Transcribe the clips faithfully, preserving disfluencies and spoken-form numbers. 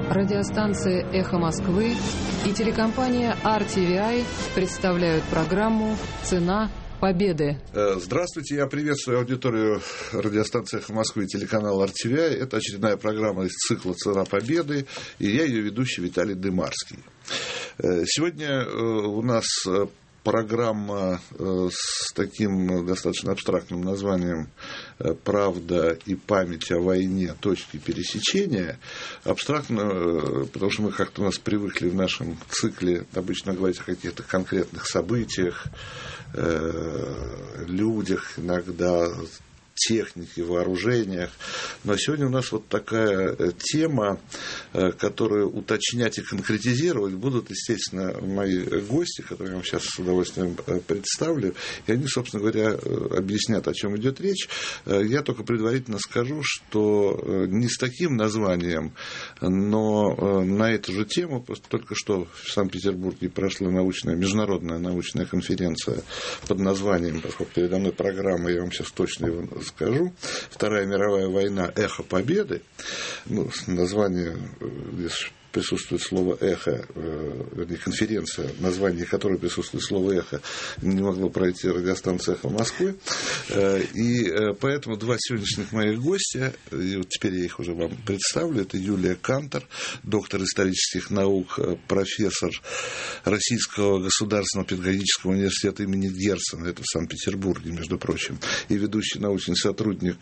Радиостанция «Эхо Москвы» и телекомпания ар ти ви ай представляют программу «Цена победы». Здравствуйте, я приветствую аудиторию радиостанции «Эхо Москвы» и телеканала ар ти ви ай. Это очередная программа из цикла «Цена победы», и я ее ведущий Виталий Дымарский. Сегодня у нас программа с таким достаточно абстрактным названием «Правда и память о войне. Точки пересечения». Абстрактно, потому что мы как-то у нас привыкли в нашем цикле обычно говорить о каких-то конкретных событиях, людях, иногда технике, вооружениях. Но сегодня у нас вот такая тема, которую уточнять и конкретизировать будут, естественно, мои гости, которые я вам сейчас с удовольствием представлю. И они, собственно говоря, объяснят, о чем идет речь. Я только предварительно скажу, что не с таким названием, но на эту же тему, только что в Санкт-Петербурге прошла научная, международная научная конференция под названием, поскольку передо мной программа, я вам сейчас точно его скажу, Вторая мировая война «Эхо победы». Ну, название, здесь присутствует слово «эхо», вернее, конференция, название которой присутствует слово «эхо», не могло пройти радиостанция «Эхо Москвы». И поэтому два сегодняшних моих гостя, и вот теперь я их уже вам представлю, это Юлия Кантор, доктор исторических наук, профессор Российского государственного педагогического университета имени Герцена, это в Санкт-Петербурге, между прочим, и ведущий научный сотрудник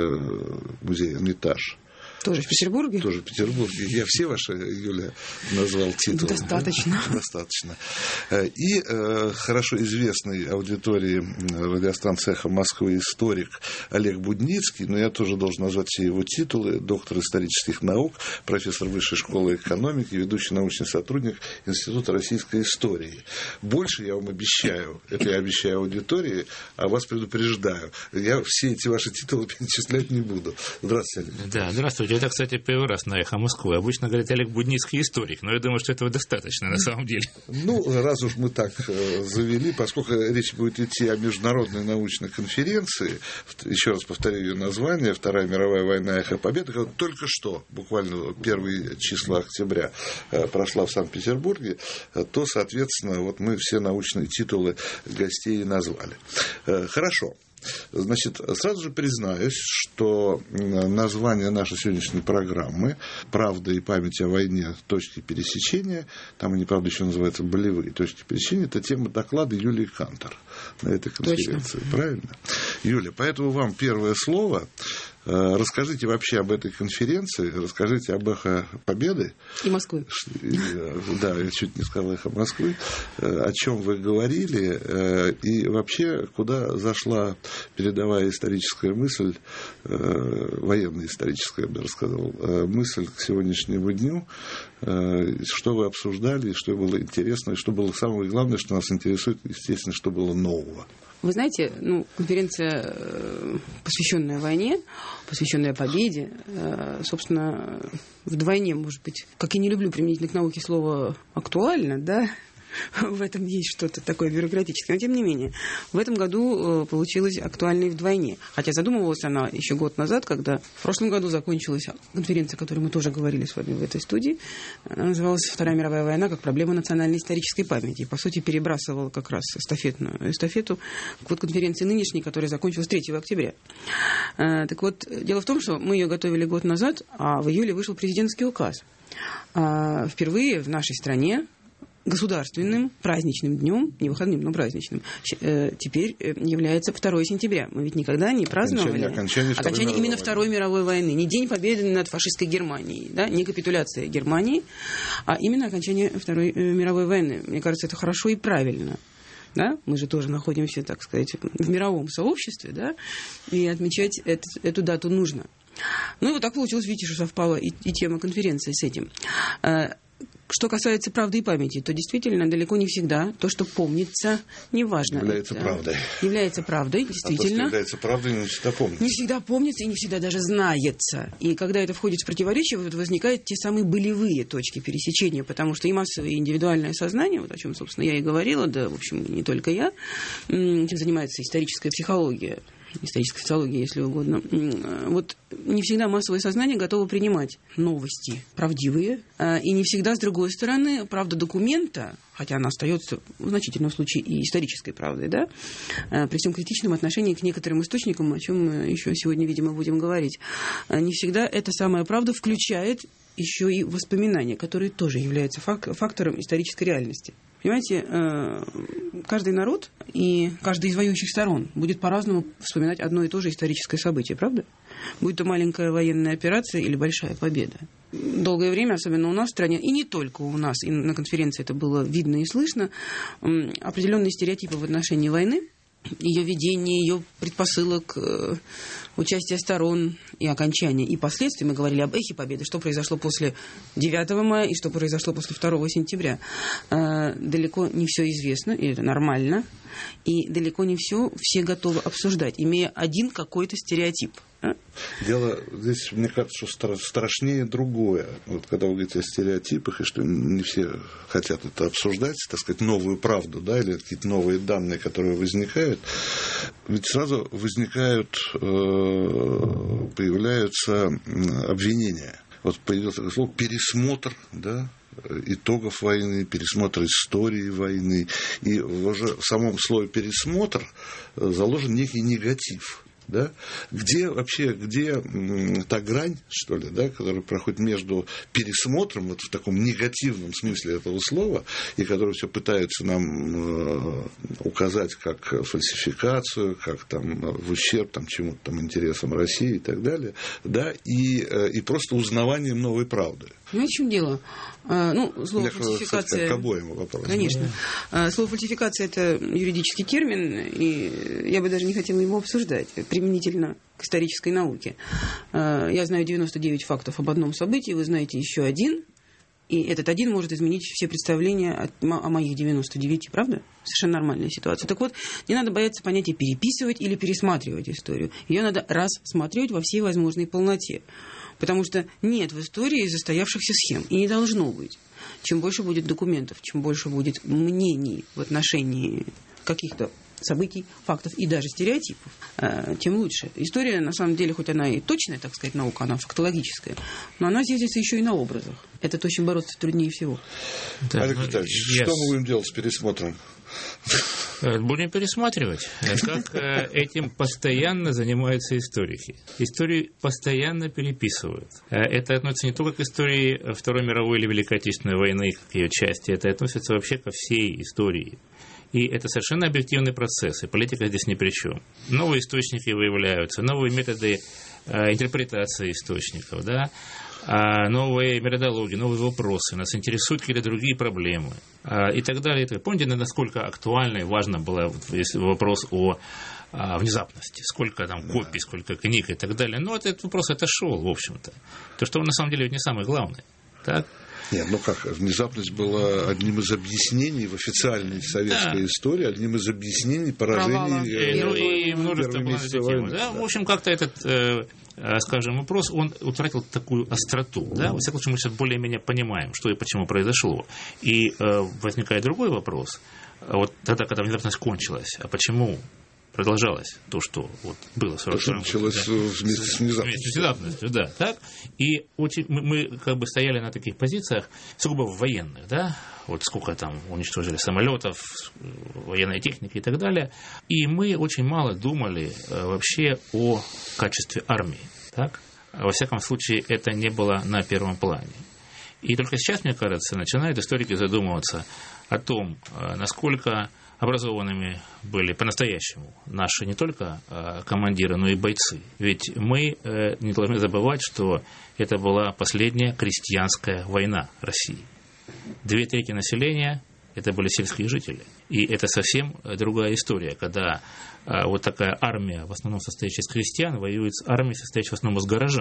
музея «Эрмитаж». Тоже в Петербурге? Тоже в Петербурге. Я все ваши, Юля, назвал титулы. Достаточно. Достаточно. И э, хорошо известный аудитории радиостанции «Эхо Москвы» историк Олег Будницкий, но я тоже должен назвать все его титулы. Доктор исторических наук, профессор Высшей школы экономики, ведущий научный сотрудник Института российской истории. Больше я вам обещаю, это я обещаю аудитории, а вас предупреждаю. Я все эти ваши титулы перечислять не буду. Здравствуйте, Олег. Да, здравствуйте. Это, кстати, первый раз на «Эхо Москвы». Обычно говорят Олег Будницкий историк, но я думаю, что этого достаточно на самом деле. Ну, раз уж мы так завели, поскольку речь будет идти о международной научной конференции, еще раз повторю ее название, Вторая мировая война «Эхо победы», только что, буквально первые числа октября, прошла в Санкт-Петербурге, то, соответственно, вот мы все научные титулы гостей назвали. Хорошо. Значит, сразу же признаюсь, что название нашей сегодняшней программы «Правда и память о войне. Точки пересечения», там они, правда, еще называются «Болевые точки пересечения», это тема доклада Юлии Кантор на этой конференции. Точно. Правильно? Юля, поэтому вам первое слово. Расскажите вообще об этой конференции, расскажите об «Эхо Победы». И Москвы. Да, я чуть не сказал «Эхо Москвы». О чем вы говорили и вообще куда зашла передовая историческая мысль, военная историческая, я бы рассказал, мысль к сегодняшнему дню, что вы обсуждали, что было интересно, и что было самое главное, что нас интересует, естественно, что было нового. Вы знаете, ну, конференция, посвященная войне, посвященная победе, собственно, вдвойне, может быть, как я не люблю применительно к науке слово «актуально», да, в этом есть что-то такое бюрократическое. Но, тем не менее, в этом году получилась актуальной вдвойне. Хотя задумывалась она еще год назад, когда в прошлом году закончилась конференция, о которой мы тоже говорили с вами в этой студии. Она называлась «Вторая мировая война как проблема национальной исторической памяти». И, по сути, перебрасывала как раз эстафетную эстафету к вот конференции нынешней, которая закончилась третьего октября. Так вот, дело в том, что мы ее готовили год назад, а в июле вышел президентский указ. Впервые в нашей стране государственным праздничным днем, не выходным, но праздничным, теперь является второе сентября. Мы ведь никогда не праздновали окончание, окончание, окончание именно Второй мировой войны. Не День Победы над фашистской Германией, да, не капитуляция Германии, а именно окончание Второй мировой войны. Мне кажется, это хорошо и правильно. Да? Мы же тоже находимся, так сказать, в мировом сообществе, да? И отмечать это, эту дату нужно. Ну и вот так получилось, видите, что совпала и, и тема конференции с этим. Что касается правды и памяти, то действительно далеко не всегда то, что помнится, неважно. Является это правдой. Является правдой, действительно. А то, что является правдой, не всегда помнится. Не всегда помнится и не всегда даже знается. И когда это входит в противоречие, вот возникают те самые болевые точки пересечения, потому что и массовое, и индивидуальное сознание, вот о чем, собственно, я и говорила, да, в общем, не только я, этим занимается историческая психология. исторической социологии, если угодно. Вот не всегда массовое сознание готово принимать новости правдивые, и не всегда, с другой стороны, правда документа, хотя она остается в значительном случае и исторической правдой, да, при всем критичном отношении к некоторым источникам, о чем мы еще сегодня, видимо, будем говорить, не всегда эта самая правда включает еще и воспоминания, которые тоже являются фактором исторической реальности. Понимаете, каждый народ и каждый из воюющих сторон будет по-разному вспоминать одно и то же историческое событие, правда? Будь то маленькая военная операция или большая победа. Долгое время, особенно у нас в стране, и не только у нас, и на конференции это было видно и слышно, определенные стереотипы в отношении войны, ее ведения, ее предпосылок, участия сторон и окончания, и последствий. Мы говорили об эхе победы, что произошло после девятого мая и что произошло после второго сентября. Далеко не все известно, и это нормально, и далеко не все все готовы обсуждать, имея один какой-то стереотип. Дело здесь, мне кажется, что страшнее другое. Вот когда вы говорите о стереотипах, и что не все хотят это обсуждать, так сказать, новую правду, да, или какие-то новые данные, которые возникают, ведь сразу возникают, э, появляются обвинения. Вот появился такое слово «пересмотр», да, итогов войны, пересмотр истории войны. И уже в самом слове «пересмотр» заложен некий негатив. Да? Где вообще, где та грань, что ли, да, которая проходит между пересмотром, вот в таком негативном смысле этого слова, и который все пытаются нам э, указать как фальсификацию, как там в ущерб там, чему-то там интересам России и так далее, да, и, э, и просто узнаванием новой правды. Понимаете, в чем дело? А, ну, слово Я, фальсификация... Кстати, к обоим вопросам. Конечно. А, слово фальсификация – это юридический термин, и я бы даже не хотела его обсуждать применительно к исторической науке. А, я знаю девяносто девять фактов об одном событии, вы знаете еще один, и этот один может изменить все представления о, о моих девяноста девяти, правда? Совершенно нормальная ситуация. Так вот, не надо бояться понятия переписывать или пересматривать историю. Ее надо рассматривать во всей возможной полноте. Потому что нет в истории застоявшихся схем. И не должно быть. Чем больше будет документов, чем больше будет мнений в отношении каких-то событий, фактов и даже стереотипов, тем лучше. История, на самом деле, хоть она и точная, так сказать, наука, она фактологическая, но она зиждется еще и на образах. Это то, с чем бороться труднее всего. Да, Олег Витальевич, ну, что мы будем делать с пересмотром? Будем пересматривать, как этим постоянно занимаются историки. Историю постоянно переписывают. Это относится не только к истории Второй мировой или Великой Отечественной войны, как ее части, это относится вообще ко всей истории. И это совершенно объективный процесс, и политика здесь ни при чем. Новые источники выявляются, новые методы э, интерпретации источников, да, а новые методологии, новые вопросы, нас интересуют какие-то другие проблемы а, и так далее. Помните, насколько актуально и важно был вопрос о а, внезапности, сколько там копий, сколько книг и так далее. Но этот вопрос отошел, в общем-то. То, что он на самом деле не самый главный, так? Нет, ну как, внезапность была одним из объяснений в официальной советской да. истории, одним из объяснений поражений и, ну, и множество войны. Да? Да. В общем, как-то этот, э, скажем, вопрос, он утратил такую остроту. Да? Во всяком случае, мы сейчас более-менее понимаем, что и почему произошло. И э, возникает другой вопрос. Вот тогда, когда внезапность кончилась, а почему продолжалось то, что вот было в сорок втором году. Началось вместе с внезапностью. С внезапностью, да. Так? И очень, мы, мы как бы стояли на таких позициях, сугубо военных, да, вот сколько там уничтожили самолетов, военной техники и так далее. И мы очень мало думали вообще о качестве армии. Так? Во всяком случае, это не было на первом плане. И только сейчас, мне кажется, начинают историки задумываться о том, насколько образованными были по-настоящему наши не только э, командиры, но и бойцы. Ведь мы э, не должны забывать, что это была последняя крестьянская война России. Две трети населения – это были сельские жители. И это совсем другая история, когда э, вот такая армия, в основном состоящая из крестьян, воюет с армией, состоящей в основном из горожан.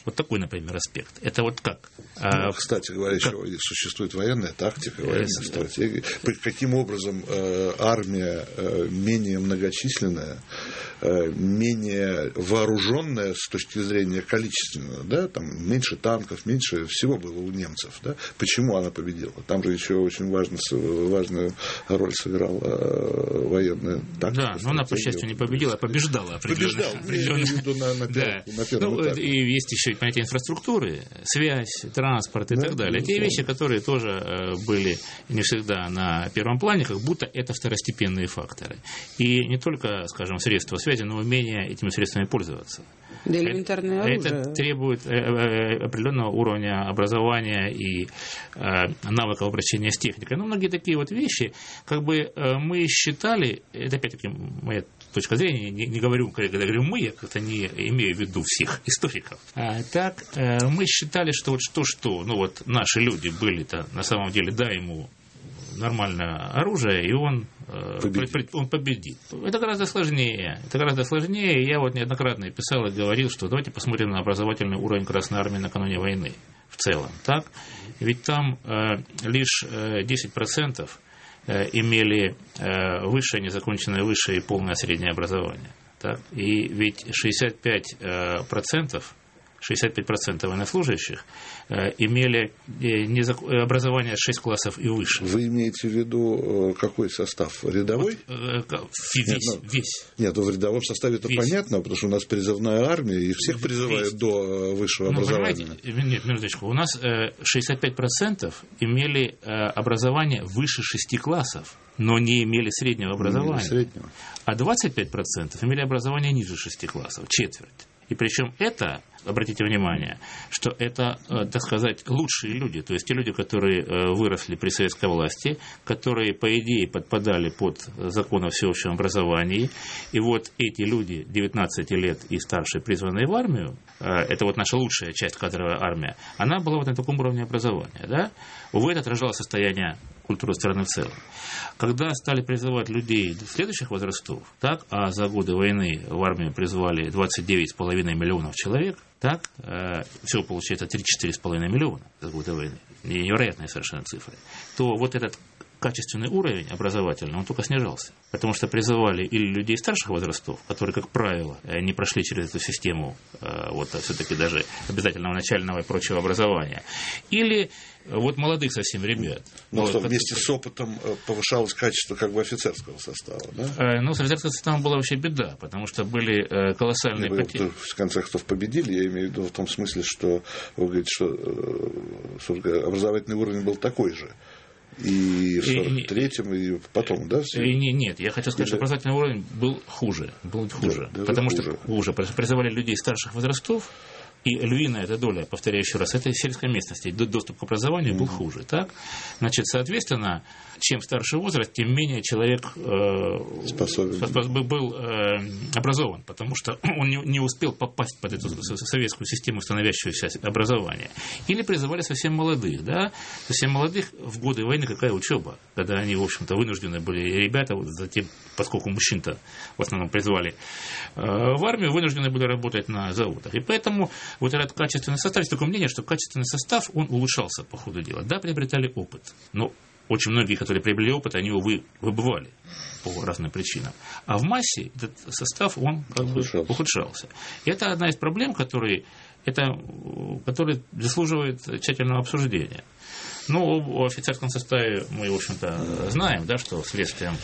Вот такой, например, аспект. Это вот как? Ну, кстати говоря, как? Еще существует военная тактика, военная yes. стратегия. Каким образом э, армия э, менее многочисленная, э, менее вооруженная с точки зрения количественного, да, там меньше танков, меньше всего было у немцев, да? Почему она победила? Там же еще очень важно, важную роль сыграла э, военная тактика. Да, но она, по счастью, не победила, а побеждала определенно. Побеждала, определенно. На, на, да. на первом ну, этапе. И есть еще понятие инфраструктуры, связь, транспорт и да, так далее. Те вещи, которые тоже были не всегда на первом плане, как будто это второстепенные факторы. И не только, скажем, средства связи, но умение этими средствами пользоваться. Да, элементарное это, оружие. Это требует определенного уровня образования и навыков обращения с техникой. Но многие такие вот вещи, как бы мы считали, это опять-таки моя точка зрения, не, не говорю, когда говорю мы, я как-то не имею в виду всех историков. А так мы считали, что вот что-что, ну вот наши люди были-то на самом деле, дай ему нормальное оружие, и он победит. он победит. Это гораздо сложнее. Это гораздо сложнее. Я вот неоднократно писал и говорил, что давайте посмотрим на образовательный уровень Красной Армии накануне войны в целом. Так? Ведь там э, лишь десять процентов имели э, высшее, незаконченное высшее и полное среднее образование. Так? И ведь шестьдесят пять процентов шестьдесят пять процентов военнослужащих э, имели э, незак... образование шесть классов и выше. Вы имеете в виду э, какой состав? Рядовой? Вот, э, весь, нет, ну, весь. Нет, в рядовом составе это весь. Понятно, потому что у нас призывная армия, и всех призывают весь. До высшего ну, образования. Нет, минуточку. У нас э, шестьдесят пять процентов имели э, образование выше шести классов, но не имели среднего образования. Не имели среднего. А двадцать пять процентов имели образование ниже шести классов, четверть. И причем это, обратите внимание, что это, так сказать, лучшие люди, то есть те люди, которые выросли при советской власти, которые, по идее, подпадали под закон о всеобщем образовании. И вот эти люди, девятнадцати лет и старше, призванные в армию, это вот наша лучшая часть, кадровая армия, она была вот на таком уровне образования. Да? Увы, это отражало состояние культуры страны в целом. Когда стали призывать людей следующих возрастов, так, а за годы войны в армию призвали двадцать девять с половиной миллионов человек, так, э, всего получается три-четыре с половиной миллиона за годы войны, невероятные совершенно цифры, то вот этот качественный уровень образовательный, он только снижался. Потому что призывали или людей старших возрастов, которые, как правило, не прошли через эту систему вот, все-таки даже обязательного начального и прочего образования, или вот молодых совсем ребят. Но что, вместе с опытом повышалось качество как бы офицерского состава, да? Ну, с офицерским составом была вообще беда, потому что были колоссальные вы, потери. В конце концов победили, я имею в виду в том смысле, что вы говорите, что образовательный уровень был такой же. И в сорок третьем, и потом, да? И, нет, я хочу сказать, что образовательный уровень был хуже. Был хуже. Да, потому хуже. что хуже. Призывали людей старших возрастов, и львиная эта доля, повторяю еще раз, это сельской местности, доступ к образованию был mm-hmm. хуже. Так? Значит, соответственно, чем старше возраст, тем менее человек э, Способен. был э, образован, потому что он не, не успел попасть под эту советскую систему, становящуюся образования. Или призывали совсем молодых. Да? Совсем молодых в годы войны какая учеба, когда они, в общем-то, вынуждены были, ребята, вот затем, поскольку мужчин-то в основном призвали э, в армию, вынуждены были работать на заводах. И поэтому вот этот качественный состав, есть такое мнение, что качественный состав, он улучшался по ходу дела. Да, приобретали опыт, но очень многие, которые приобрели опыт, они, увы, выбывали по разным причинам. А в массе этот состав, он как бы ухудшался. И это одна из проблем, которые, это, которые заслуживают тщательного обсуждения. Ну, о офицерском составе мы, в общем-то, знаем, да, что следствием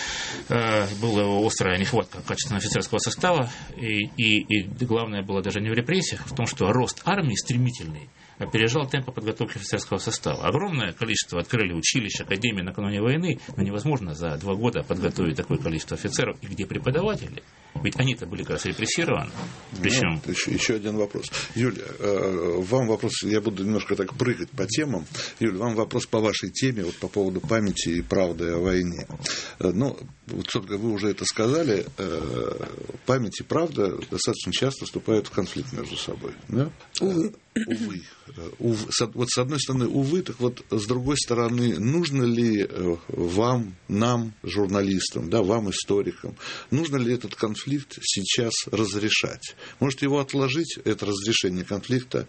была острая нехватка качественного офицерского состава, и, и, и главное было даже не в репрессиях, а в том, что рост армии стремительный опережал темпы подготовки офицерского состава. Огромное количество открыли училищ, академий накануне войны, но невозможно за два года подготовить такое количество офицеров. И где преподаватели? Ведь они-то были как раз репрессированы. Причем... Ну, еще, еще один вопрос. Юля, вам вопрос, я буду немножко так прыгать по темам. Юля, вам вопрос по вашей теме, вот по поводу памяти и правды о войне. Ну, вот, собственно, вы уже это сказали, память и правда достаточно часто вступают в конфликт между собой. Да? Увы. Увы. Увы. Вот с одной стороны, увы, так вот с другой стороны, нужно ли вам, нам, журналистам, да, вам, историкам, нужно ли этот конфликт конфликт сейчас разрешать. Может его отложить, это разрешение конфликта,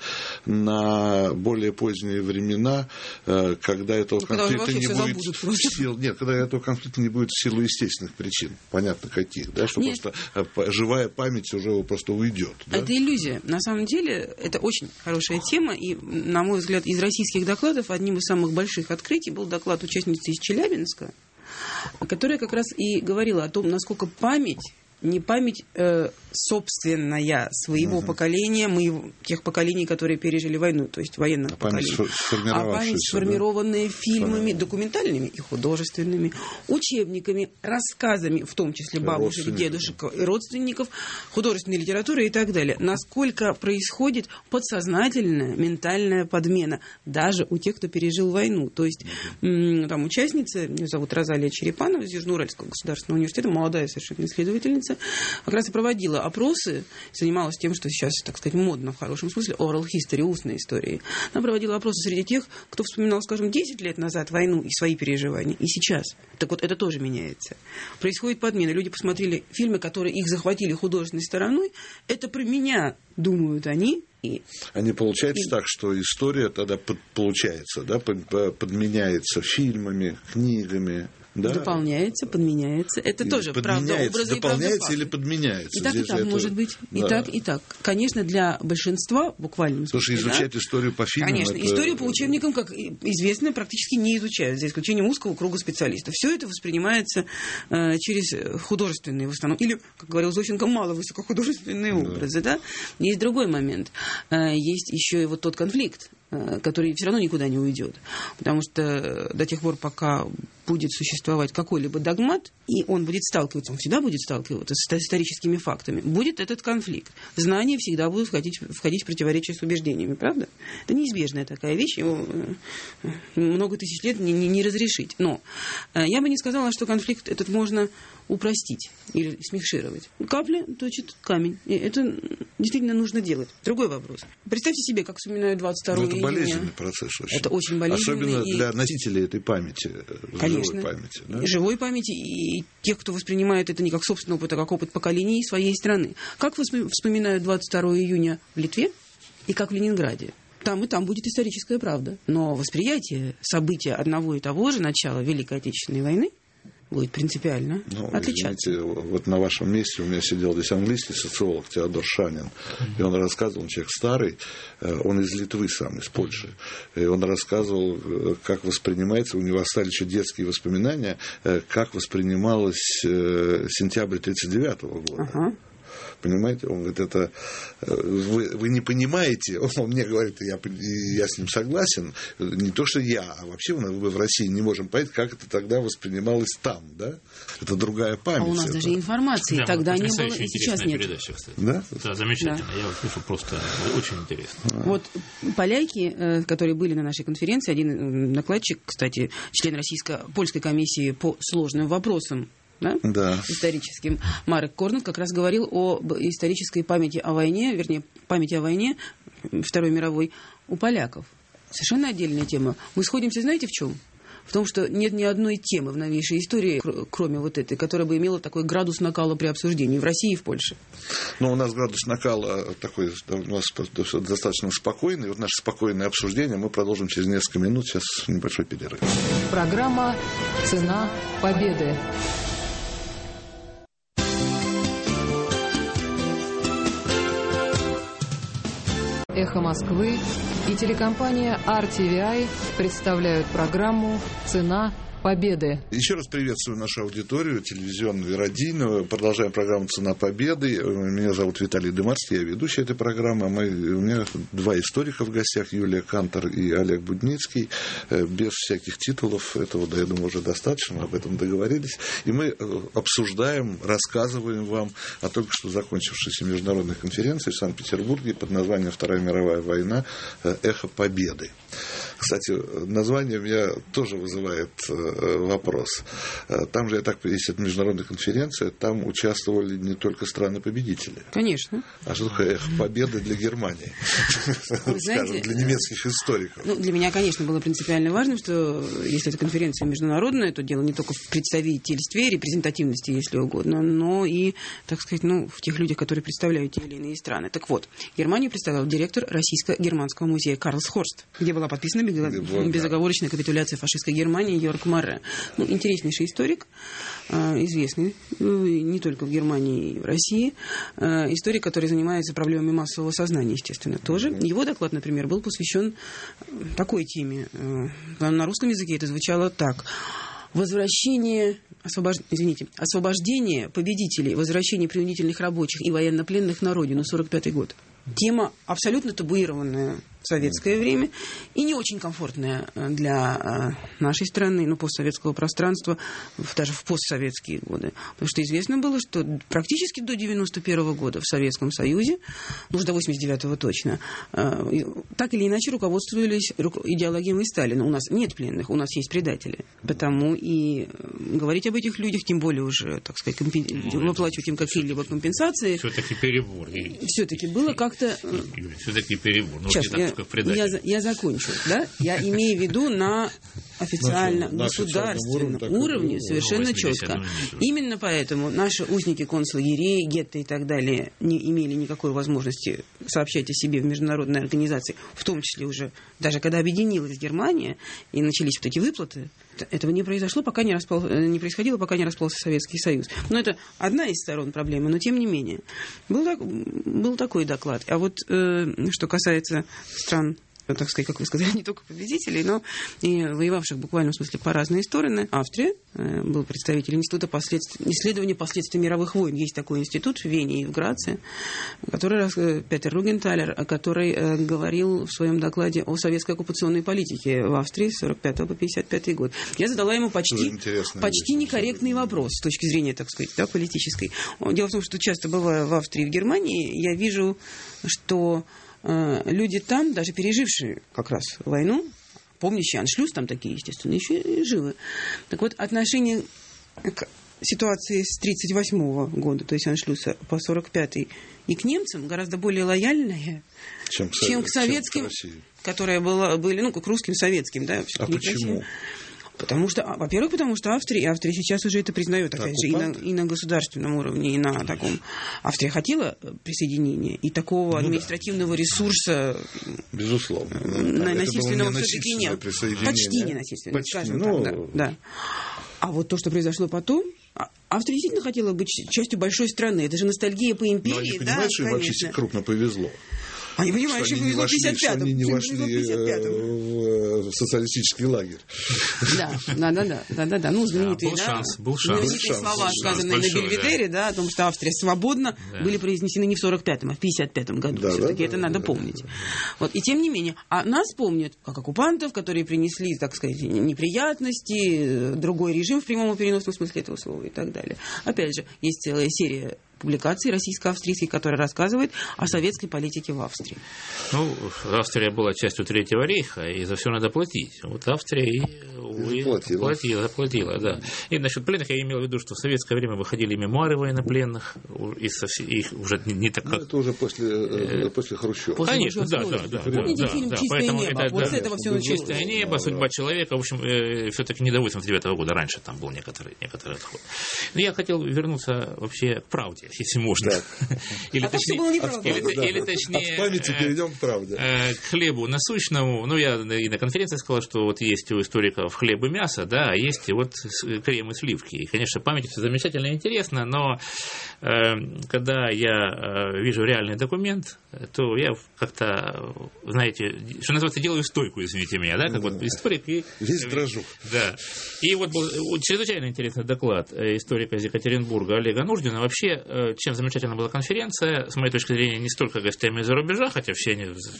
на более поздние времена, когда этого когда конфликта не будет в силу, нет, когда этого конфликта не будет в силу естественных причин, понятно каких, да, что нет. Просто живая память уже просто уйдет. Да? Это иллюзия. На самом деле, это очень хорошая тема, и, на мой взгляд, из российских докладов одним из самых больших открытий был доклад участницы из Челябинска, которая как раз и говорила о том, насколько память, не память э, собственная своего uh-huh. поколения, мы, тех поколений, которые пережили войну, то есть военных а поколений, память а память, сформированная да? фильмами, документальными и художественными, учебниками, рассказами, в том числе бабушек, дедушек и родственников, художественной литературы и так далее. Насколько происходит подсознательная ментальная подмена даже у тех, кто пережил войну. То есть uh-huh. м- там участница, ее зовут Розалия Черепанова из Южноуральского государственного университета, молодая совершенно исследовательница, как раз и проводила опросы, занималась тем, что сейчас, так сказать, модно в хорошем смысле, oral history, устные истории. Она проводила опросы среди тех, кто вспоминал, скажем, десять лет назад войну и свои переживания, и сейчас. Так вот, это тоже меняется. Происходит подмена. Люди посмотрели фильмы, которые их захватили художественной стороной. Это про меня, думают они. И, а не получается и... так, что история тогда под, получается, да, под, подменяется фильмами, книгами. Да. Дополняется, подменяется. Это и тоже правда образы и правда факты. Или подменяется? И так, и так, это... может быть. Да. И так, и так. Конечно, для большинства, буквально. Слушай, изучать да? историю по фильмам... Конечно. Это... Историю по учебникам, как известно, практически не изучают, за исключением узкого круга специалистов. Все это воспринимается э, через художественные в основном. Или, как говорил Зощенко, мало высокохудожественные да. образы. Да? Есть другой момент. Э, есть еще и вот тот конфликт, который все равно никуда не уйдет. Потому что до тех пор, пока будет существовать какой-либо догмат, и он будет сталкиваться, он всегда будет сталкиваться с историческими фактами, будет этот конфликт. Знания всегда будут входить, входить в противоречие с убеждениями, правда? Это неизбежная такая вещь, его много тысяч лет не, не, не разрешить. Но я бы не сказала, что конфликт этот можно упростить или смягшировать. Капля точит камень. И это действительно нужно делать. Другой вопрос. Представьте себе, как вспоминают двадцать второго июня. Это болезненный процесс очень. Это очень болезненный. Особенно и... для носителей этой памяти. Конечно. Живой памяти. Да? Живой памяти и тех, кто воспринимает это не как собственный опыт, а как опыт поколений своей страны. Как вспоминают двадцать второго июня в Литве и как в Ленинграде? Там и там будет историческая правда. Но восприятие события одного и того же начала Великой Отечественной войны будет принципиально ну, отличаться. Извините, вот на вашем месте у меня сидел здесь английский социолог Теодор Шанин, mm-hmm. и он рассказывал, он человек старый, он из Литвы сам, из Польши, и он рассказывал, как воспринимается, у него остались еще детские воспоминания, как воспринималось сентябрь тридцать девятого года. Uh-huh. Понимаете, он говорит, это вы, вы не понимаете, он мне говорит, я, я с ним согласен, не то, что я, а вообще мы в России не можем понять, как это тогда воспринималось там, да? Это другая память. А у нас это... даже информации да, тогда не было, и сейчас нет. Передача, кстати. Да? Да, замечательно, да. Я услышал просто очень интересно. А. Вот поляки, которые были на нашей конференции, один накладчик, кстати, член российско-польской комиссии по сложным вопросам, Да? Да. историческим. Марек Корнет как раз говорил об исторической памяти о войне, вернее, памяти о войне Второй мировой у поляков. Совершенно отдельная тема. Мы сходимся, знаете, в чем? В том, что нет ни одной темы в новейшей истории, кроме вот этой, которая бы имела такой градус накала при обсуждении в России и в Польше. Но у нас градус накала такой у нас достаточно спокойный. Вот наше спокойное обсуждение мы продолжим через несколько минут. Сейчас небольшой перерыв. Программа «Цена победы». «Эхо Москвы» и телекомпания ар ти ви ай представляют программу «Цена победы». Еще раз приветствую нашу аудиторию, телевизионную и радийную. Продолжаем программу «Цена победы». Меня зовут Виталий Дымарский, я ведущий этой программы. Мы, у меня два историка в гостях, Юлия Кантор и Олег Будницкий. Без всяких титулов, этого, да, я думаю, уже достаточно, мы об этом договорились. И мы обсуждаем, рассказываем вам о только что закончившейся международной конференции в Санкт-Петербурге под названием «Вторая мировая война. Эхо победы». Кстати, название у меня тоже вызывает вопрос. Там же, я так понимаю, если это международная конференция, там участвовали не только страны-победители. Конечно. А что такое эх, победа для Германии? Скажем, для немецких историков. Ну, для меня, конечно, было принципиально важно, что если это конференция международная, то дело не только в представительстве, репрезентативности, если угодно, но и, так сказать, ну, в тех людях, которые представляют те или иные страны. Так вот, Германию представлял директор Российско-германского музея Карлсхорст, где была подписана безоговорочная капитуляция фашистской Германии Йорг Море. Ну, интереснейший историк, известный не только в Германии и в России, историк, который занимается проблемами массового сознания, естественно, тоже. Его доклад, например, был посвящен такой теме. На русском языке это звучало так. Возвращение, освобож... извините, освобождение победителей, возвращение принудительных рабочих и военнопленных на родину, сорок пятый год. Тема абсолютно табуированная в советское время и не очень комфортная для нашей страны, ну, постсоветского пространства, даже в постсоветские годы. Потому что известно было, что практически до девяносто первого года в Советском Союзе, ну, уж до восемьдесят девятого точно, так или иначе руководствовались идеологией Сталина. У нас нет пленных, у нас есть предатели. Потому и говорить об этих людях, тем более уже, так сказать, компен... выплачивать им какие-либо компенсации. Все-таки перебор. Все-таки было как-то... Все-таки перебор. Ну, сейчас, я, я, я закончу. Да? Я имею в виду на официально на государственном уровне, уровне совершенно четко. Именно поэтому наши узники концлагерей, гетто и так далее не имели никакой возможности сообщать о себе в международной организации, в том числе уже, даже когда объединилась Германия и начались вот эти выплаты, этого не произошло, пока не, распал, не происходило, пока не распался Советский Союз. Но это одна из сторон проблемы, но тем не менее. Был, так, был такой доклад. А вот э, что касается стран, так сказать, как вы сказали, не только победителей, но и воевавших буквально в смысле по разные стороны. Австрия, э, был представитель Института последствий, исследования последствий мировых войн. Есть такой институт в Вене и в Граце, который, э, Петер Ругенталер, который э, говорил в своем докладе о советской оккупационной политике в Австрии с сорок пятого по пятьдесят пятый год. Я задала ему почти, почти некорректный вопрос с точки зрения, так сказать, да, политической. Дело в том, что часто бывая в Австрии и в Германии, я вижу, что люди там, даже пережившие как раз войну, помнящие аншлюз, там такие, естественно, еще и живы. Так вот, отношение к ситуации с тридцать восьмого года, то есть аншлюза по сорок пятый, и к немцам гораздо более лояльное, чем к, чем к советским, чем к которые было, были, ну, к русским, советским. Да, а почему? Потому что, во-первых, потому что Австрия, Австрия сейчас уже это признает, опять же, и на, и на государственном уровне, и на таком. Австрия хотела присоединения, и такого ну, административного да. ресурса, безусловно, на, насильственного все-таки нет. Почти не насильственного, Почти, скажем ну... так. Да, да. А вот то, что произошло потом, Австрия действительно хотела быть частью большой страны. Это же ностальгия по империи. Но они понимают, да, что им вообще крупно повезло. Они понимают, что, что они не вошли, что они не вошли в социалистический лагерь. Да, да, да, да, да, да, да. Ну, знаменитые, был да, шанс, был шанс. знаменитые слова, был сказанные шанс, на Бельведере, да. да, о том, что Австрия свободна, да. были произнесены не в сорок пятом, а в пятьдесят пятом году. Да, все-таки да, это да, надо да, помнить. Да. Вот. И тем не менее, а нас помнят как оккупантов, которые принесли, так сказать, неприятности, другой режим в прямом и переносном смысле этого слова и так далее. Опять же, есть целая серия публикаций российско-австрийских, которая рассказывает о советской политике в Австрии. Ну, Австрия была частью Третьего рейха, и за все надо платить. Вот Австрия и, и платила. платила, заплатила, да. И насчет пленных я имел в виду, что в советское время выходили мемуары военнопленных, и их уже не, не так как... Ну, это уже после, э, после Хрущева. После Конечно, да, да, да. Помните да, фильм да, «Чистое да, небо»? Это, вот да, с этого все началось. «Чистое небо», «Судьба человека». В общем, э, все-таки не до восемьдесят девятого года, раньше там был некоторый, некоторый отход. Но я хотел вернуться вообще к правде, если можно. Да. Или, а точнее, было или, да, или да. точнее, от памяти перейдем к правде. Э, к хлебу насущному. Ну, я и на конференции сказал, что вот есть у историков хлеб и мясо, да, а есть и вот крем и сливки. И, конечно, память все замечательно и интересно, но э, когда я э, вижу реальный документ, то я как-то, знаете, что называется, делаю стойку, извините меня, да, как да. вот историк. И, Весь дрожу. Да. И вот был чрезвычайно интересный доклад историка из Екатеринбурга Олега Нуждина. Вообще, чем замечательна была конференция, с моей точки зрения, не столько гостями из-за рубежа, хотя все они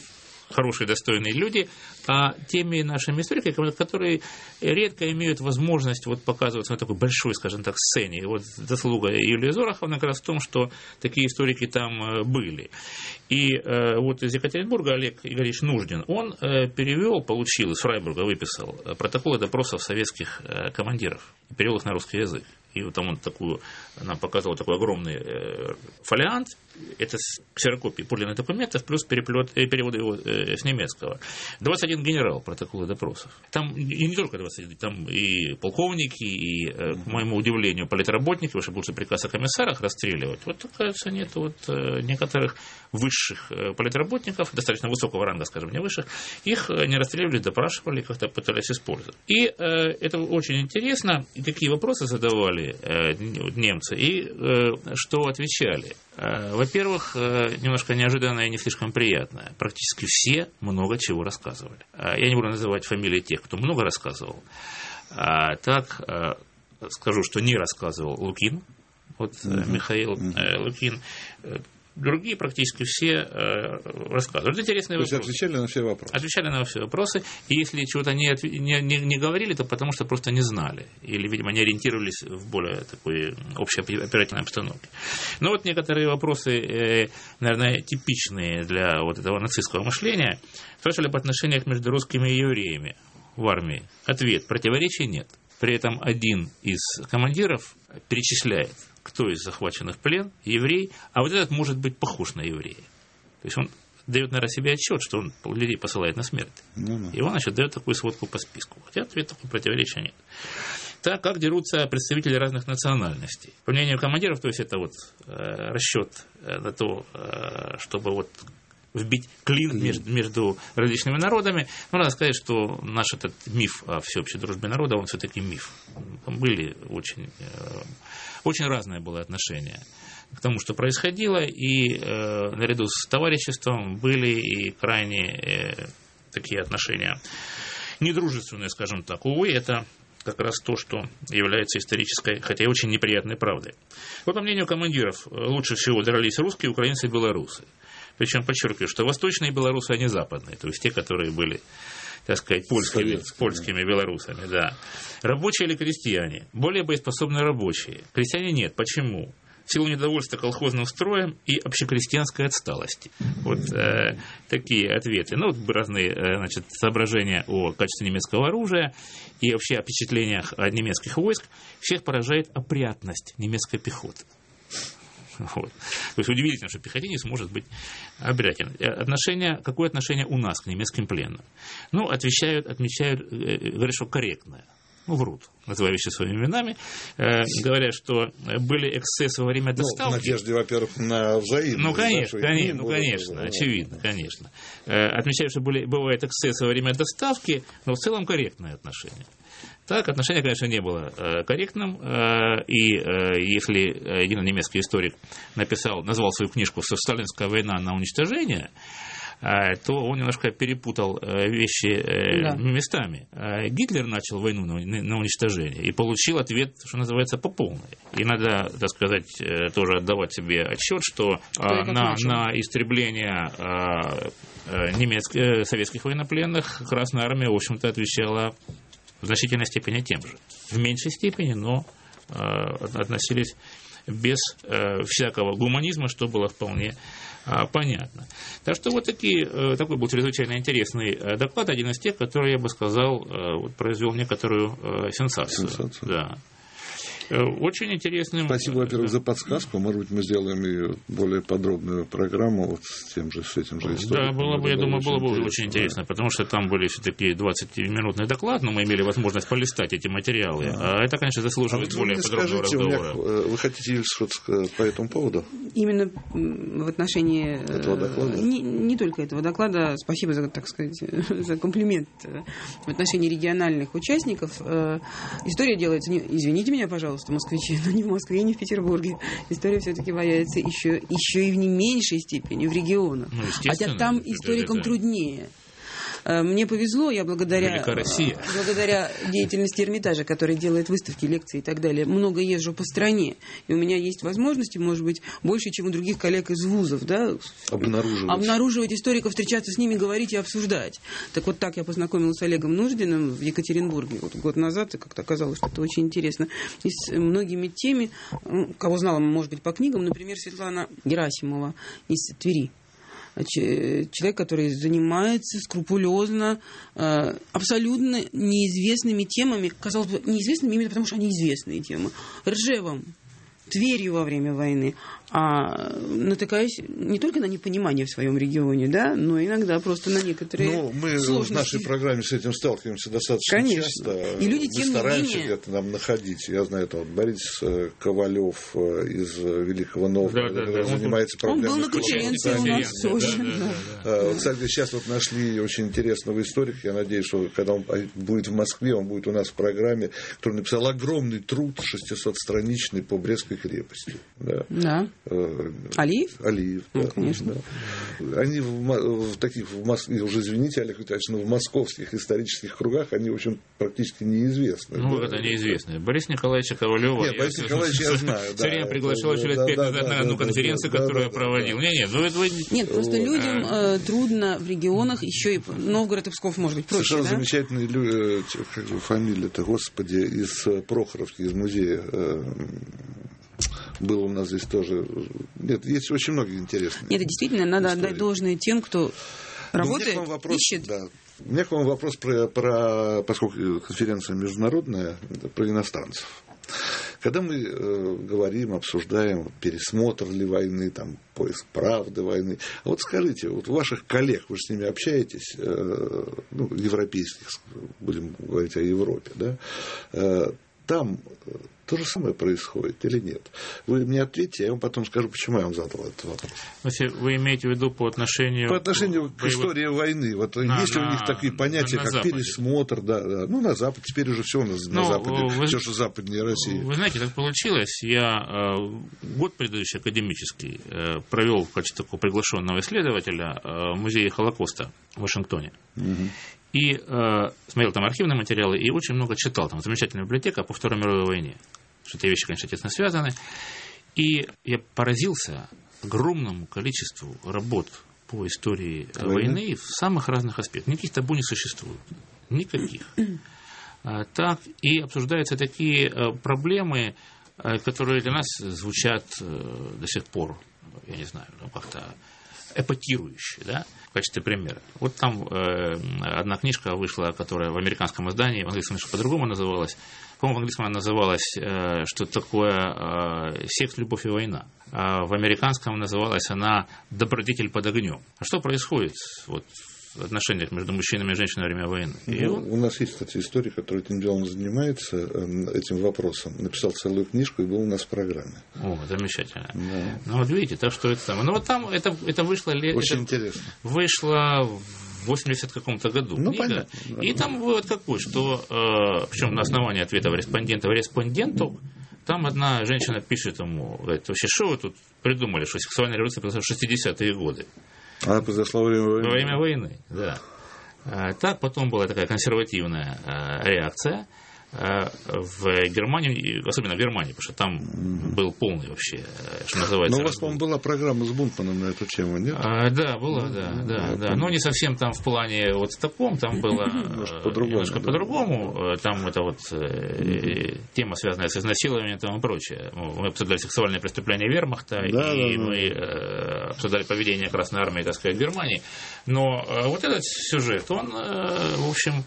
хорошие, достойные люди, а теми нашими историками, которые редко имеют возможность вот показываться на такой большой, скажем так, сцене. И вот заслуга Юлии Зороховны как раз в том, что такие историки там были. И э, вот из Екатеринбурга Олег Игоревич Нуждин, он э, перевел, получил, из Фрайбурга выписал протоколы допросов советских э, командиров, перевел их на русский язык. И вот там он такую, нам показывал такой огромный э, фолиант, это ксерокопии подлинных документов, плюс переплет, э, перевод его э, с немецкого. двадцать один генерал протоколы допросов. Там и не только двадцать один, там и полковники, и, э, к моему удивлению, политработники, потому что был же приказ о комиссарах расстреливать. Вот, кажется, нет вот э, некоторых высших э, политработников, достаточно высокого ранга, скажем, не высших, их э, не расстреливали, допрашивали, как-то пытались использовать. И э, это очень интересно, и какие вопросы задавали немцы и что отвечали. Во-первых, немножко неожиданное и не слишком приятное. Практически все много чего рассказывали. Я не буду называть фамилии тех, кто много рассказывал. Так скажу, что не рассказывал Лукин. Вот mm-hmm. Михаил mm-hmm. Лукин. Другие практически все э, рассказывали. Это интересные то вопросы. есть отвечали на все вопросы. Отвечали на все вопросы. И если чего-то не, не, не, не говорили, то потому что просто не знали. Или, видимо, не ориентировались в более такой общей оперативной обстановке. Но вот некоторые вопросы, э, наверное, типичные для вот этого нацистского мышления, спрашивали об отношениях между русскими и евреями в армии. Ответ: противоречий нет. При этом один из командиров перечисляет, кто из захваченных в плен еврей, а вот этот может быть похож на еврея. То есть он дает, наверное, себе отчет, что он людей посылает на смерть. Mm-hmm. И он, значит, дает такую сводку по списку. Хотя ответ такого противоречия нет. Так, как дерутся представители разных национальностей. По мнению командиров, то есть это вот э, расчет э, на то, э, чтобы вот вбить клин между, между различными народами. Но надо сказать, что наш этот миф о всеобщей дружбе народа, он все-таки миф. Там были очень, очень разное было отношение к тому, что происходило, и э, наряду с товариществом были и крайне э, такие отношения недружественные, скажем так. Увы, это как раз то, что является исторической, хотя и очень неприятной правдой. Вот, по мнению командиров, лучше всего дрались русские, украинцы и белорусы. Причем подчеркиваю, что восточные белорусы, они западные, то есть те, которые были, так сказать, польскими, польскими белорусами. Да. Рабочие или крестьяне? Более боеспособные рабочие. Крестьяне нет. Почему? В силу недовольства колхозным строем и общекрестьянской отсталости. Вот э, такие ответы. Ну, вот разные э, значит, соображения о качестве немецкого оружия и вообще о впечатлениях от немецких войск. Всех поражает опрятность немецкой пехоты. Вот. То есть удивительно, что пехотинец может быть опрятен. Отношение, какое отношение у нас к немецким пленным? Ну, отвечают, отмечают, говорят, что корректное. Ну, врут, называя вещи своими именами. Э, говорят, что были эксцессы во время доставки. Ну, в надежде, во-первых, на взаимность. Ну, конечно, да, конечно, ну, конечно, было, очевидно, да. конечно. Э, отмечают, что были, бывают эксцессы во время доставки, но в целом корректное отношение. Так, отношение, конечно, не было э, корректным, э, и э, если один немецкий историк написал, назвал свою книжку «Сталинская война на уничтожение», э, то он немножко перепутал э, вещи э, да. местами. Э, Гитлер начал войну на, на уничтожение и получил ответ, что называется, по полной. И надо, так сказать, э, тоже отдавать себе отчет, что э, на, на истребление э, э, немецких, э, советских военнопленных Красная Армия, в общем-то, отвечала в значительной степени тем же. В меньшей степени, но э, относились без э, всякого гуманизма, что было вполне э, понятно. Так что вот такие, э, такой был чрезвычайно интересный э, доклад, один из тех, который, я бы сказал, э, вот, произвел некоторую э, сенсацию. Сенсацию. Да. Очень интересным. Спасибо, во-первых, за подсказку. Может быть, мы сделаем ее более подробную программму вот с тем же, с этим же историком. Да, было бы, я думаю, было бы интересно. Очень интересно, потому что там были все-таки двадцатиминутный доклад, но мы имели возможность полистать эти материалы. А, а это, конечно, заслуживает а более подробного скажите, разговора. Меня, вы хотите что-то сказать по этому поводу? Именно в отношении этого доклада? Не, не только этого доклада. Спасибо за, так сказать, за комплимент в отношении региональных участников. История делается, не, извините меня, пожалуйста, москвичи, но не в Москве и не в Петербурге. История все-таки ваяется еще, еще и в не меньшей степени в регионах. Ну, хотя там историкам это, труднее. Мне повезло, я благодаря, благодаря деятельности Эрмитажа, который делает выставки, лекции и так далее, много езжу по стране. И у меня есть возможности, может быть, больше, чем у других коллег из вузов, да, обнаруживать. обнаруживать историков, встречаться с ними, говорить и обсуждать. Так вот так я познакомилась с Олегом Нуждиным в Екатеринбурге вот, год назад, и как-то оказалось, что это очень интересно. И с многими теми, кого знала, может быть, по книгам, например, Светлана Герасимова из Твери. Человек, который занимается скрупулезно абсолютно неизвестными темами, казалось бы, неизвестными именно потому, что они известные темы. Ржевом, Тверью во время войны, а натыкаясь не только на непонимание в своем регионе, да, но иногда просто на некоторые ну, мы сложности. В нашей программе с этим сталкиваемся достаточно Конечно. часто. И люди, мы тем стараемся не менее... где-то нам находить. Я знаю, это вот Борис Ковалев из Великого Новгорода, да, да, который да. занимается проблемами. Он был на конференции у нас тоже. Да, да, да, да. Кстати, сейчас вот нашли очень интересного историка. Я надеюсь, что когда он будет в Москве, он будет у нас в программе, который написал огромный труд шестисотстраничный по Брестской крепости. Да. Да. Алиев? Алиев, ну, да. Конечно. Да. Они в, в таких, в Москве, уже извините, Олег Витальевич, но в московских исторических кругах они, в общем, практически неизвестны. Ну, да. это неизвестно. Борис Николаевича Ковалева. Нет, Борис Николаевич я знаю. Все время приглашал еще лет пять назад на одну конференцию, которую я проводил. Нет, нет, ну это... Нет, просто людям э, трудно в регионах, еще и Новгород и Псков, может быть, проще, совершенно да? замечательные люди, как же фамилия-то, господи, из Прохоровки, из музея. Было у нас здесь тоже... Нет, есть очень много интересных. Нет, действительно, надо историй. Отдать должное тем, кто работает, ну, вопрос, ищет. Да. У меня к вам вопрос про, про, поскольку конференция международная, про иностранцев. Когда мы э, говорим, обсуждаем пересмотр ли войны, там, поиск правды войны, а вот скажите, вот у ваших коллег, вы же с ними общаетесь, э, ну, европейских, будем говорить о Европе, да, э, там то же самое происходит или нет? Вы мне ответьте, я вам потом скажу, почему я вам задал этот вопрос. Если вы имеете в виду по отношению... По отношению к боевых... истории войны. Вот на, есть ли у них такие понятия, как Западе. Пересмотр, да, да. Ну, на Западе, теперь уже все у нас ну, на Западе, вы... все, что западнее России. Вы знаете, так получилось. Я э, год предыдущий академический э, провел в качестве такого приглашенного исследователя э, в музее Холокоста в Вашингтоне. Угу. И э, смотрел там архивные материалы и очень много читал. Там замечательная библиотека по Второй мировой войне. Что эти вещи, конечно, тесно связаны. И я поразился огромному количеству работ по истории войны, войны в самых разных аспектах. Никаких табу не существует. Никаких. А, так, и обсуждаются такие а, проблемы, а, которые для нас звучат а, до сих пор, я не знаю, ну, как-то эпатирующие, да, в качестве примера. Вот там э, одна книжка вышла, которая в американском издании, в английском немножко по-другому называлась. По-моему, в английском она называлась э, что такое э, «Секс, любовь и война». А в американском называлась она «Добродетель под огнем». А что происходит вот, в отношениях между мужчинами и женщинами во время войны? И ну, вот... У нас есть, кстати, историк, который этим делом занимается, этим вопросом. Написал целую книжку и был у нас в программе. О, замечательно. Да. Ну, вот видите, так что это самое. Ну, вот там это, это вышло... Очень это интересно. Вышло в восьмидесятом каком-то году. Ну, книга. понятно. Да. И там вывод какой, что, э, причем на основании ответов респондентов респондентов, там одна женщина пишет ему, говорит, вообще, что вы тут придумали, что сексуальная революция произошла в шестидесятые годы? Она произошла во время войны. Во время войны, да. А, так, потом была такая консервативная а, реакция а, в Германии, особенно в Германии, потому что там mm-hmm. был полный вообще, что называется... Но у вас, по-моему, была программа с Бунтманом на эту тему, нет? А, да, была, да, mm-hmm. да, да. Но не совсем там в плане вот таком, там было немножко по-другому. Немножко да. по-другому. Там это вот mm-hmm. тема, связанная с изнасилованием и тому прочее. Мы обсуждали сексуальные преступления вермахта, да, и да, мы да. обсуждали поведение Красной Армии, так сказать, в Германии. Но вот этот сюжет, он, в общем...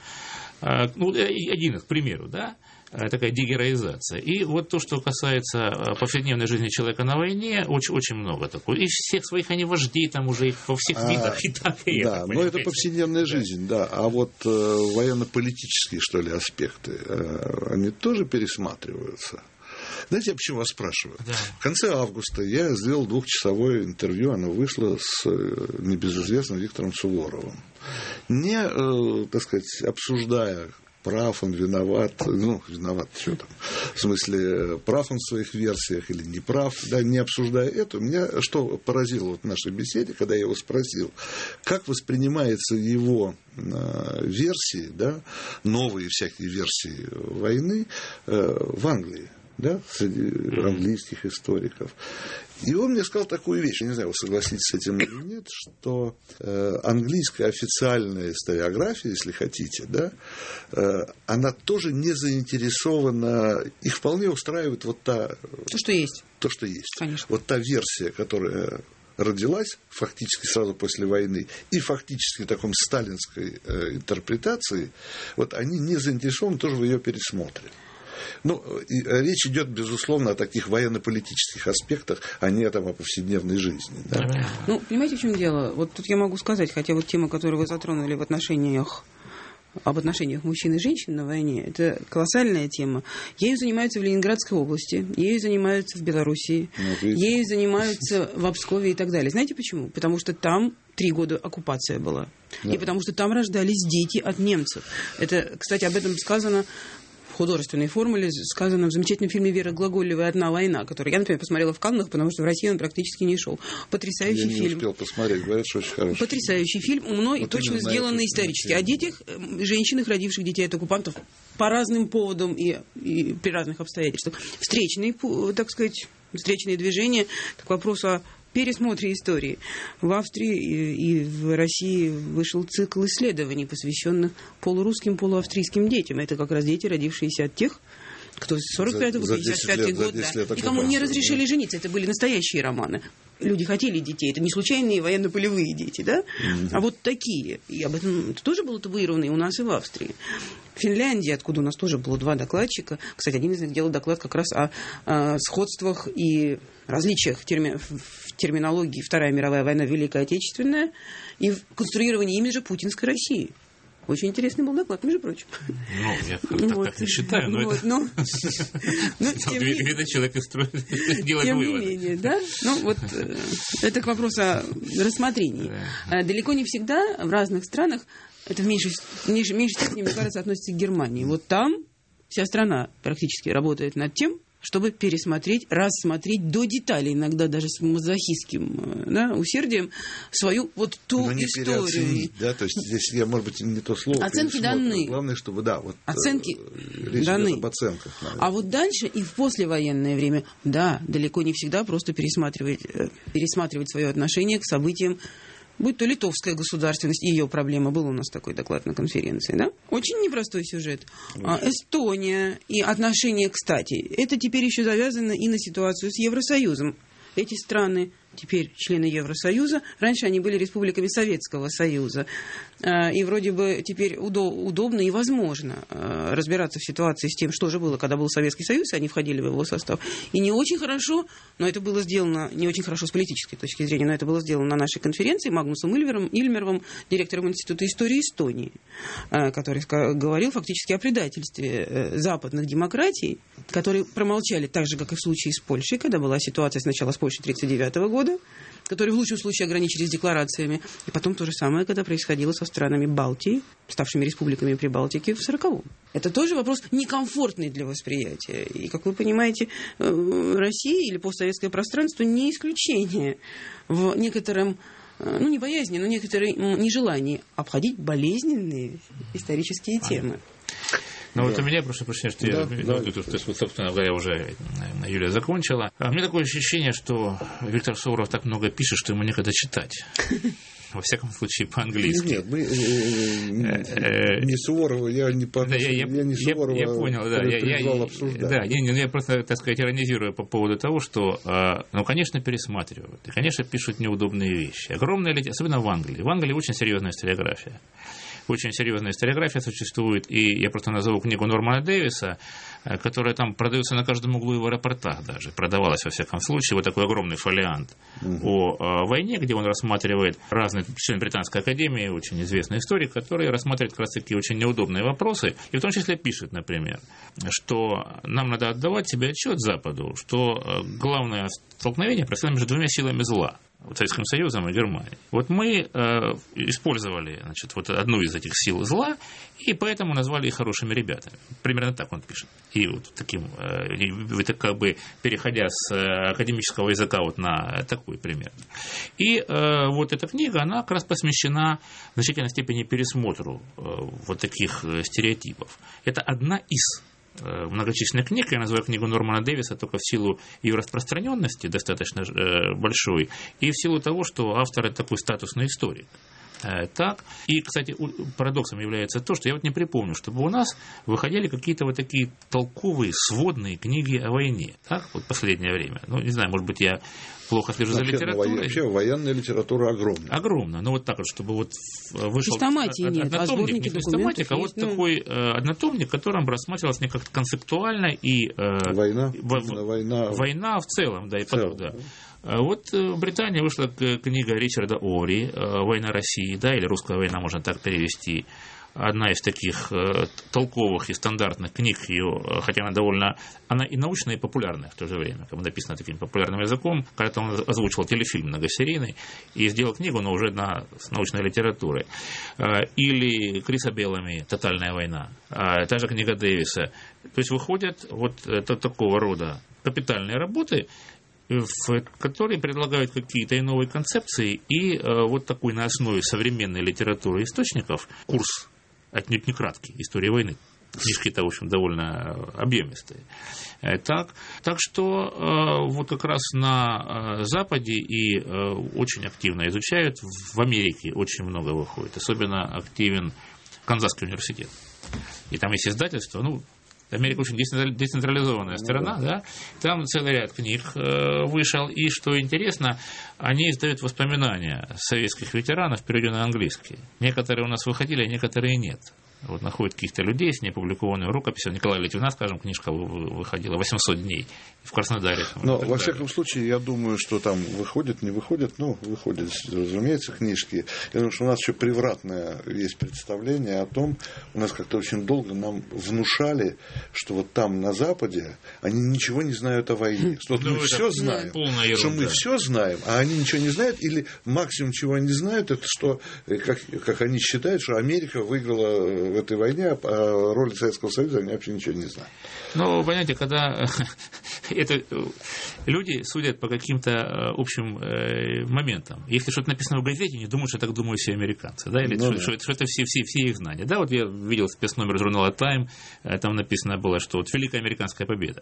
Ну, один из, к примеру, да, такая дегероизация. И вот то, что касается повседневной жизни человека на войне, очень, очень много такого. И всех своих они вождей там уже во всех а, видах, и так, и да, это. Да, но это повседневная жизнь, да. А вот э, военно-политические, что ли, аспекты, э, они тоже пересматриваются. Знаете, я почему вас спрашиваю? Да. В конце августа я сделал двухчасовое интервью, оно вышло с небезызвестным Виктором Суворовым. Не, э, так сказать, обсуждая прав он, виноват, ну, виноват, что там, в смысле, прав он в своих версиях или не прав, да, не обсуждая это, меня что поразило вот в нашей беседе, когда я его спросил, как воспринимается его версии, да, новые всякие версии войны в Англии, да, среди английских историков. И он мне сказал такую вещь, я не знаю, вы согласитесь с этим или нет, что э, английская официальная историография, если хотите, да, э, она тоже не заинтересована, их вполне устраивает вот та... То, что есть. То, что есть. Конечно. Вот та версия, которая родилась фактически сразу после войны, и фактически в таком сталинской э, интерпретации, вот они не заинтересованы тоже в ее пересмотре. Ну, и речь идет, безусловно, о таких военно-политических аспектах, а не там, о повседневной жизни. Да? Ну, понимаете, в чем дело? Вот тут я могу сказать, хотя вот тема, которую вы затронули в отношениях, об отношениях мужчин и женщин на войне, это колоссальная тема. Ею занимаются в Ленинградской области, ею занимаются в Белоруссии, ну, ею занимаются в Обскове и так далее. Знаете почему? Потому что там три года оккупация была. Да. И потому что там рождались дети от немцев. Это, кстати, об этом сказано в художественной формуле, сказано в замечательном фильме Веры Глаголевой «Одна война», который я, например, посмотрела в Каннах, потому что в России он практически не шел. Потрясающий фильм. Я не фильм. успел посмотреть, говорят, что очень хороший. Потрясающий фильм, умно вот и точно сделанный исторически. О детях, женщинах, родивших детей от оккупантов по разным поводам и, и при разных обстоятельствах. Встречные, так сказать, встречные движения к вопросу о пересмотре истории. В Австрии и в России вышел цикл исследований, посвященных полурусским, полуавстрийским детям. Это как раз дети, родившиеся от тех, кто с сорок пятого по пятьдесят пятый год, да, и кому не разрешили жениться. Это были настоящие романы. Люди хотели детей, это не случайные военно-полевые дети, да? Mm-hmm. А вот такие. И об этом это тоже было табуировано и у нас, и в Австрии. В Финляндии, откуда у нас тоже было два докладчика, кстати, один из них делал доклад как раз о, о сходствах и различиях терми... в терминологии Вторая мировая война, Великая Отечественная, и в конструировании имиджа путинской России. Очень интересный был доклад, между прочим. Ну, я так, вот. так не считаю, но вот, это... Но, но, тем видно, человек делает тем вывод. не менее, да? Ну, вот это к вопросу о рассмотрении. Да. Далеко не всегда в разных странах, это в меньшей, в меньшей, меньшей степени, мне кажется, относится к Германии. Вот там вся страна практически работает над тем, чтобы пересмотреть, рассмотреть до деталей, иногда даже с мазохистским, да, усердием, свою вот ту но не историю. Да, то есть здесь я, может быть, не то слово. Оценки даны. Главное, чтобы, да, вот оценки речь даны. идет об оценках. Наверное. А вот дальше и в послевоенное время, да, далеко не всегда просто пересматривать, пересматривать свое отношение к событиям, будь то литовская государственность, ее проблема, был у нас такой доклад на конференции, да? Очень непростой сюжет. А, Эстония и отношения, кстати, это теперь еще завязано и на ситуацию с Евросоюзом. Эти страны теперь члены Евросоюза. Раньше они были республиками Советского Союза. И вроде бы теперь удобно и возможно разбираться в ситуации с тем, что же было, когда был Советский Союз, и они входили в его состав. И не очень хорошо, но это было сделано, не очень хорошо с политической точки зрения, но это было сделано на нашей конференции Магнусом Ильмером, Ильмеровым, директором Института истории Эстонии, который говорил фактически о предательстве западных демократий, которые промолчали так же, как и в случае с Польшей, когда была ситуация сначала с Польшей тысяча девятьсот тридцать девятого года, которые в лучшем случае ограничились декларациями, и потом то же самое, когда происходило со странами Балтии, ставшими республиками Прибалтики в сороковом. Это тоже вопрос некомфортный для восприятия. И, как вы понимаете, Россия или постсоветское пространство не исключение в некотором, ну, не боязни, но некоторой нежелании обходить болезненные исторические темы. Ну, да. вот у меня, прошу прощения, что да, я, да. ну, тут, собственно говоря, уже Юлия закончила. А у меня такое ощущение, что Виктор Суворов так много пишет, что ему некогда читать. Во всяком случае, по-английски. Нет, мы не Суворова, я не по да, я, я, я не Суворова я, я понял, да, я, я, обсуждать. Да, я, я просто, так сказать, иронизирую по поводу того, что, ну, конечно, пересматривают, и, конечно, пишут неудобные вещи. Огромная, особенно в Англии. В Англии очень серьезная историография. Очень серьезная историография существует, и я просто назову книгу Нормана Дэвиса, которая там продается на каждом углу и в аэропортах даже, продавалась во всяком случае, вот такой огромный фолиант угу. о, о войне, где он рассматривает разные, член Британской академии, очень известный историк, который рассматривает как раз таки очень неудобные вопросы, и в том числе пишет, например, что нам надо отдавать себе отчет Западу, что главное столкновение происходит между двумя силами зла. Советским Союзом и Германией. Вот мы э, использовали, значит, вот одну из этих сил зла, и поэтому назвали их хорошими ребятами. Примерно так он пишет. И вот таким, э, это как бы переходя с академического языка вот на такой пример. И э, вот эта книга, она как раз посвящена в значительной степени пересмотру э, вот таких стереотипов. Это одна из многочисленных книг, я называю книгу Нормана Дэвиса только в силу ее распространенности достаточно большой, и в силу того, что автор это такой статусный историк. Так. И, кстати, парадоксом является то, что я вот не припомню, чтобы у нас выходили какие-то вот такие толковые, сводные книги о войне. Так, вот в последнее время. Ну, не знаю, может быть, я плохо слежу за литературой. Вообще военная литература огромная. Огромная. Ну, вот так вот, чтобы вот вышел хрестоматии нет, а сборники документов а вот есть, ну... такой э, однотомник, в котором рассматривалось не как-то концептуально и... Э, война? В, война? Война в целом, да, и потом, да. да. Вот в Британии вышла книга Ричарда Ори «Война России», да, или «Русская война», можно так перевести. Одна из таких толковых и стандартных книг, ее, хотя она довольно, она и научная, и популярная в то же время, как бы написана таким популярным языком. Когда-то он озвучивал телефильм многосерийный и сделал книгу, но уже на, с научной литературой. Или Криса Беллами «Тотальная война», та же книга Дэвиса. То есть выходят вот это, такого рода капитальные работы, в которые предлагают какие-то и новые концепции, и э, вот такой на основе современной литературы источников курс, отнюдь не краткий, истории войны. Книжки-то, в общем, довольно объемистые. Так, так что э, вот как раз на э, Западе и э, очень активно изучают, в Америке очень много выходит, особенно активен Канзасский университет. И там есть издательство, ну, Америка очень децентрализованная страна, да, там целый ряд книг э, вышел, и, что интересно, они издают воспоминания советских ветеранов, переведенные на английский. Некоторые у нас выходили, а некоторые нет. Вот находят каких-то людей с неопубликованной рукописью. Николая Литвина, скажем, книжка выходила «восемьсот дней» в Краснодаре. Но, во всяком случае, я думаю, что там выходят, не выходят, ну, выходят, разумеется, книжки. Я думаю, что у нас еще превратное есть представление о том, у нас как-то очень долго нам внушали, что вот там, на Западе, они ничего не знают о войне. Что мы все знаем, что мы все знаем, а они ничего не знают, или максимум, чего они знают, это что, как, как они считают, что Америка выиграла в этой войне, а роли Советского Союза они вообще ничего не знают. Ну, понимаете, когда это люди судят по каким-то общим моментам. Если что-то написано в газете, не думают, что так думают все американцы, да, или ну, что, да. что это все, все, все их знания. Да, вот я видел спецномер журнала Time, там написано было, что вот Великая Американская победа.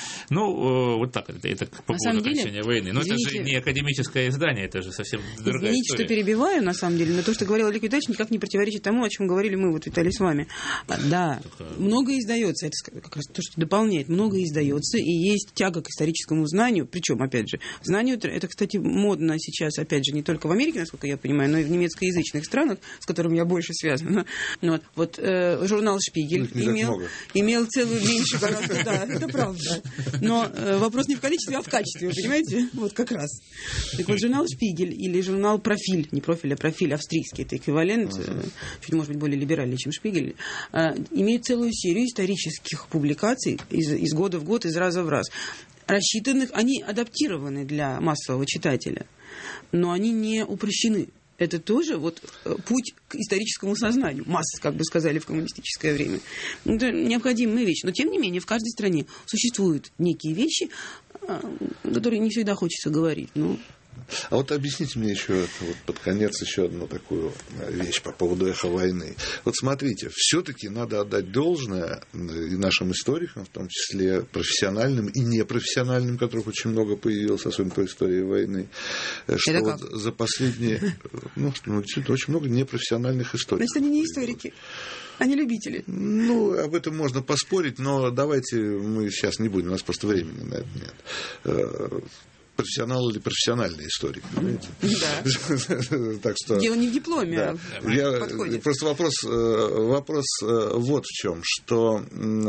Ну, вот так, это, это по поводу окончания войны. Но извините, это же не академическое издание, это же совсем другая извините, история. Что перебиваю, на самом деле, но то, что говорил Олег Витальевич, никак не противоречит тому, о чем говорили мы, вот, Виталий, с вами. Да, Только... многое издается, это как раз то, что дополняет, многое издается, и есть тяга к историческому знанию, причем, опять же, знанию, это, кстати, модно сейчас, опять же, не только в Америке, насколько я понимаю, но и в немецкоязычных странах, с которыми я больше связана. Вот, вот э, журнал «Шпигель» имел, имел целую меньше гораздо, да, это правда. Но э, вопрос не в количестве, а в качестве, вы понимаете? Вот как раз. Так вот, журнал «Шпигель» или журнал «Профиль», не «Профиль», а «Профиль» австрийский, это эквивалент, uh-huh. чуть, может быть, более либеральный, чем «Шпигель», э, имеет целую серию исторических публикаций из, из года в год, из раза в раз. Рассчитанных, они адаптированы для массового читателя, но они не упрощены. Это тоже вот путь к историческому сознанию. Масс, как бы сказали в коммунистическое время. Это необходимая вещь. Но, тем не менее, в каждой стране существуют некие вещи, которые не всегда хочется говорить. Но... А вот объясните мне еще вот под конец еще одну такую вещь по поводу эхо войны. Вот смотрите, все-таки надо отдать должное и нашим историкам, в том числе профессиональным и непрофессиональным, которых очень много появилось, особенно по истории войны, что вот за последние, ну, действительно, очень много непрофессиональных историков. Значит, они не историки. Они любители. Ну, об этом можно поспорить, но давайте мы сейчас не будем, у нас просто времени на это нет. Профессионал или профессиональный историк, понимаете? Да. Так что, дело не в дипломе, да. а Я, подходит. Просто вопрос, вопрос вот в чем, что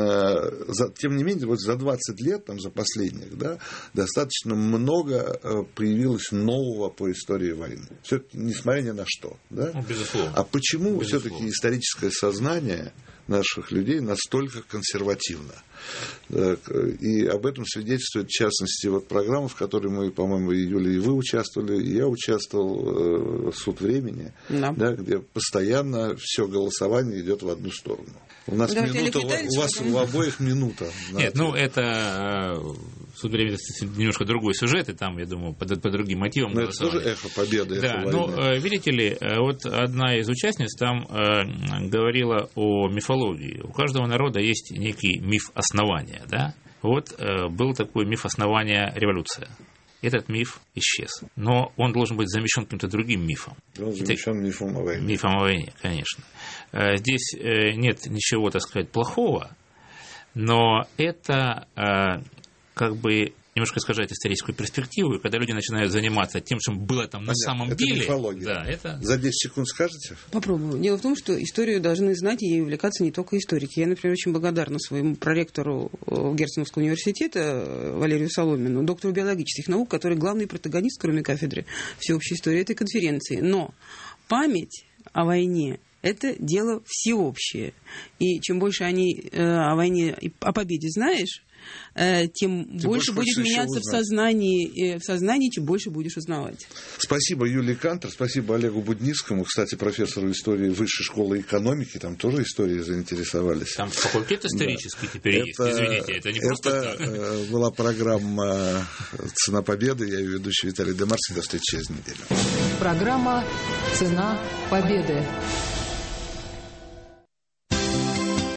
за, тем не менее, вот за двадцать лет, там, за последних, да, достаточно много появилось нового по истории войны. Все-таки, несмотря ни на что. Да? Ну, безусловно. А почему безусловно. Все-таки историческое сознание наших людей настолько консервативна. И об этом свидетельствует, в частности, вот программа, в которой мы, по-моему, и Юлия, и вы участвовали, и я участвовал, «Суд времени», да. Да, где постоянно все голосование идет в одну сторону. У нас да, минута, у вас у обоих минута. Нет, ну это «Суд времени» немножко другой сюжет, и там, я думаю, по, по другим мотивам. Но это тоже эхо победы, да, эхо ну, войны. Видите ли, вот одна из участниц там э, говорила о мифологии. У каждого народа есть некий миф основания, да? Вот э, был такой миф основания революция. Этот миф исчез. Но он должен быть замещен каким-то другим мифом. Он замещен мифом о войне. Мифом о войне, конечно. Э, здесь э, нет ничего, так сказать, плохого, но это э, как бы немножко искажает историческую перспективу, и когда люди начинают заниматься тем, чем было там на Понятно. самом это деле... Мифология. Да, это... За десять секунд скажете? Попробую. Дело в том, что историю должны знать и ей увлекаться не только историки. Я, например, очень благодарна своему проректору Герценовского университета Валерию Соломину, доктору биологических наук, который главный протагонист, кроме кафедры всеобщей истории этой конференции. Но память о войне — это дело всеобщее. И чем больше они э, о войне, о победе знаешь, тем, тем больше, больше будет меняться в сознании, в сознании, чем больше будешь узнавать. Спасибо Юлии Кантор, спасибо Олегу Будницкому, кстати, профессору истории Высшей школы экономики, там тоже историей заинтересовались. Там факультет исторический да. теперь это, есть, извините, это не это просто так. Это была программа «Цена победы», я ее ведущий Виталий Демарский, до встречи через неделю. Программа «Цена победы».